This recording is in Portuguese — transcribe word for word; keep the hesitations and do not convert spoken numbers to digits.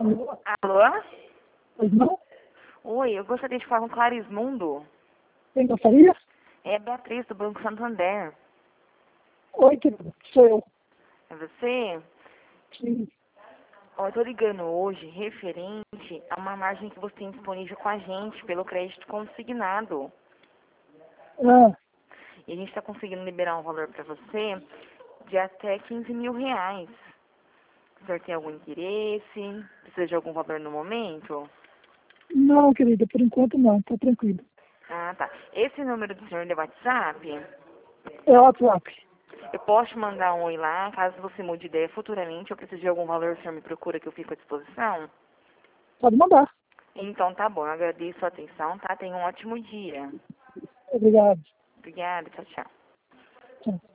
Alô? Alô? Pois não? Oi, eu gostaria de falar com Clarismundo. Quem gostaria? É a Beatriz, do Banco Santander. Oi, querido. Sou eu. É você? Sim. Ó, eu tô ligando hoje referente a uma margem que você tem disponível com a gente pelo crédito consignado. Ah, E a gente está conseguindo liberar um valor para você de até quinze mil reais. O senhor tem algum interesse? Precisa de algum valor no momento? não, querida, por enquanto não. Tá tranquilo. Ah, tá. Esse número do senhor é WhatsApp? É WhatsApp. Eu posso mandar um oi lá, caso você mude de ideia futuramente, eu preciso de algum valor, o senhor me procura que eu fico à disposição? Pode mandar. Então tá bom, eu agradeço a atenção, tá? Tenha um ótimo dia. Obrigado. Obrigada, tchau, tchau. Tchau.